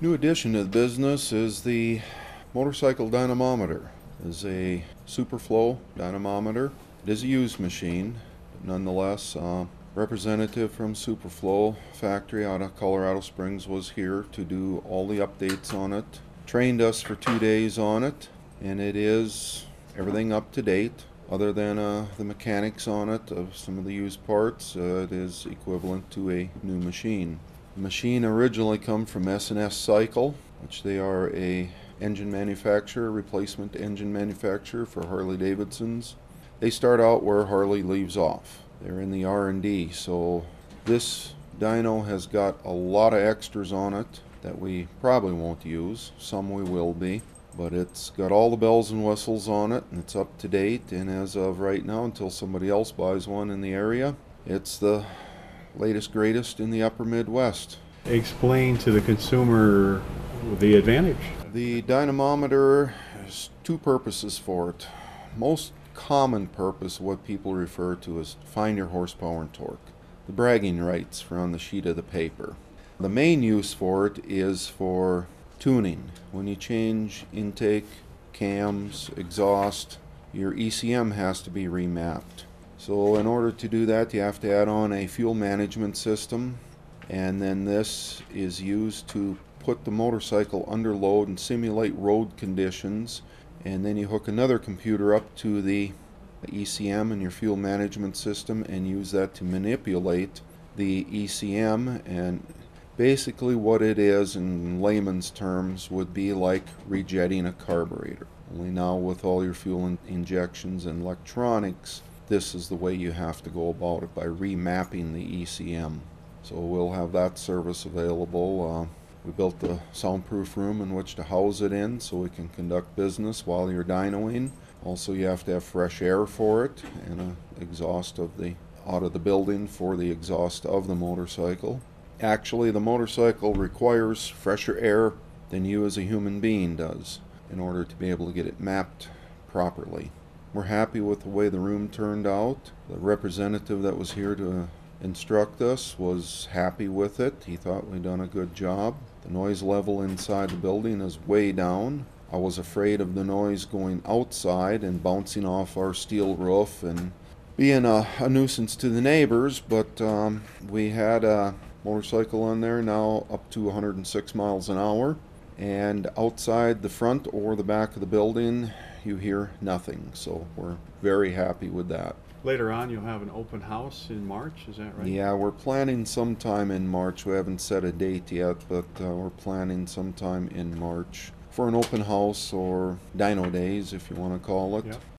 New addition to the business is the motorcycle dynamometer. It is a Superflow dynamometer. It is a used machine, but nonetheless, representative from Superflow factory out of Colorado Springs was here to do all the updates on it. Trained us for 2 days on it, and it is everything up to date. Other than the mechanics on it of some of the used parts, it is equivalent to a new machine. The machine originally come from S&S Cycle, which they are a engine manufacturer, replacement engine manufacturer for Harley Davidsons. They start out where Harley leaves off. They're in the R&D, so this dyno has got a lot of extras on it that we probably won't use. Some we will be. But it's got all the bells and whistles on it, and it's up to date, and as of right now, until somebody else buys one in the area, it's the latest greatest in the upper Midwest. Explain to the consumer the advantage. The dynamometer has two purposes for it. Most common purpose, what people refer to as find your horsepower and torque. The bragging rights are on the sheet of the paper. The main use for it is for tuning. When you change intake, cams, exhaust, your ECM has to be remapped. So in order to do that, you have to add on a fuel management system, and then this is used to put the motorcycle under load and simulate road conditions, and then you hook another computer up to the ECM and your fuel management system and use that to manipulate the ECM. And basically what it is in layman's terms would be like rejetting a carburetor. Only now with all your fuel injections and electronics, this is the way you have to go about it, by remapping the ECM. So we'll have that service available. We built the soundproof room in which to house it in so we can conduct business while you're dynoing. Also, you have to have fresh air for it and an exhaust out of the building for the exhaust of the motorcycle. Actually, the motorcycle requires fresher air than you as a human being does in order to be able to get it mapped properly. We're happy with the way the room turned out. The representative that was here to instruct us was happy with it. He thought we'd done a good job. The noise level inside the building is way down. I was afraid of the noise going outside and bouncing off our steel roof and being a nuisance to the neighbors, but we had a motorcycle on there now up to 106 miles an hour, and outside the front or the back of the building you hear nothing, so we're very happy with that. Later on, you'll have an open house in March, is that right? Yeah, we're planning sometime in March. We haven't set a date yet, but we're planning sometime in March for an open house, or dyno days if you want to call it. Yep.